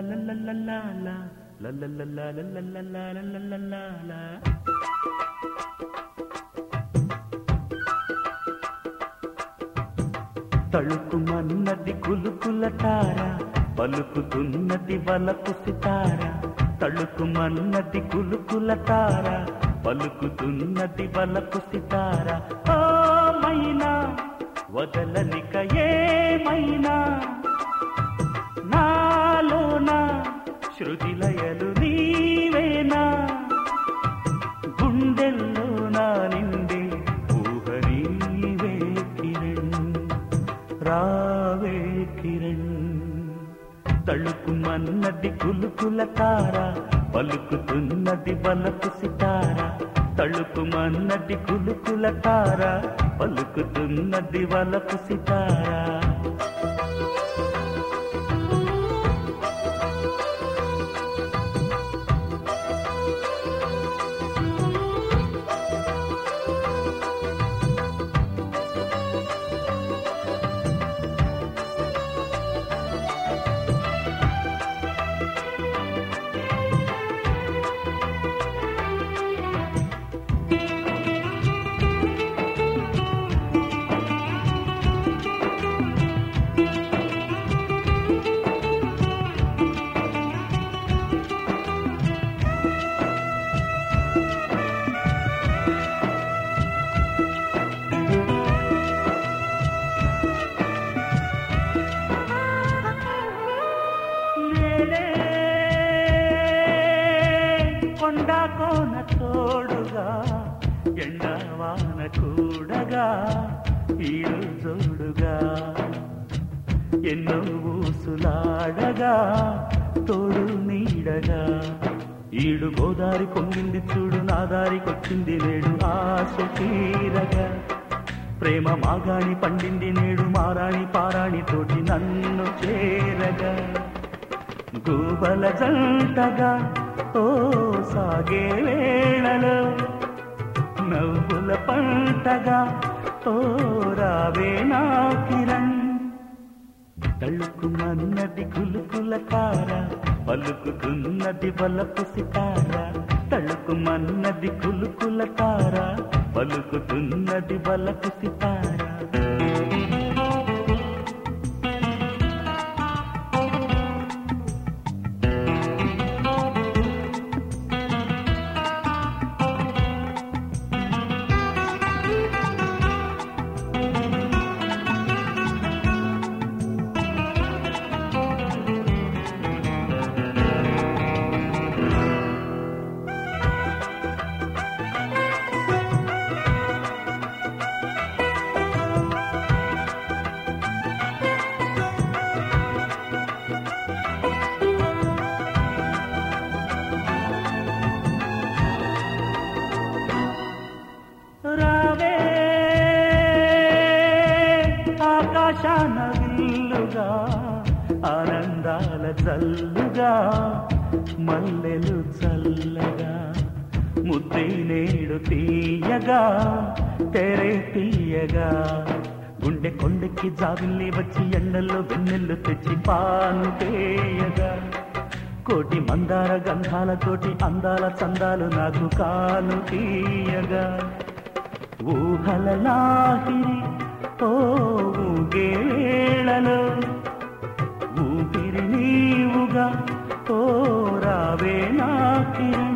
తళుకుమన్నది కులుకుల తార పలుకుతున్నది వలపు సితార తళుకుమన్నది కులుకుల తార పలుకుతున్నది వలపు సితార ఓ మైనా వదలనిక ఏమైనా నాలోన శృతిలయలు నీవేనా గుండెల్లో నా నిండే ఊహ నీవే కిరణ్ రావే కిరణ్ తళుకుమన్నది కులుకుల తార పలుకుతున్నది బలపు సితార తళుకుమన్నది కులుకుల తార పలుకుతున్నది వలపు సితార కొండకోన తోడుగా ఎండవాన కూడగా ఈడు జోడుగా ఎన్నో ఊసులాడగా తోడు నీడగా ఈడు గోదారి పొంగింది చూడు నా దారికొచ్చింది నేడు ఆశ తీరగా ప్రేమ మాగాణి పండింది నేడు మారాణి పారాణి తోటి నన్ను చేరగా గూబల జంటగా ఓ సాగే వేళలో నవ్వుల పంటగా ఓ రావే నా కిరణ్ తళుకుమన్నది కులుకుల తార పలుకుతున్నది వలపు సితార తళుకుమన్నది కులుకుల తార పలుకుతున్నది వలపు సితార ఆకాశాన విల్లుగా ఆనందాల జల్లుగా మల్లెలు చల్లగా ముద్దే నేడు తీయగా తెరే తీయగా గుండె కొండెక్కి జాబిల్లి వచ్చి ఎండల్లో వెన్నెల్లు తెచ్చి పాను తేయగా కోటి మందార గంధాలతోటి అందాల చందాలు నాకు కాను తీయగా ఊహల లాహిరి ఊగే వేళలో ఊపిరి నీవుగా ఓ రావే నా కిరణ్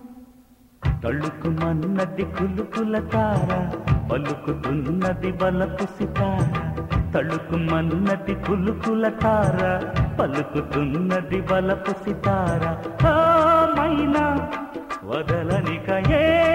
తళుకుమన్నది కులుకుల తార పలుకుతున్నది బలపు సితార తళుకుమన్నది కులుకుల తార పలుకుతున్నది బలపు సితార మైనా వదలనిక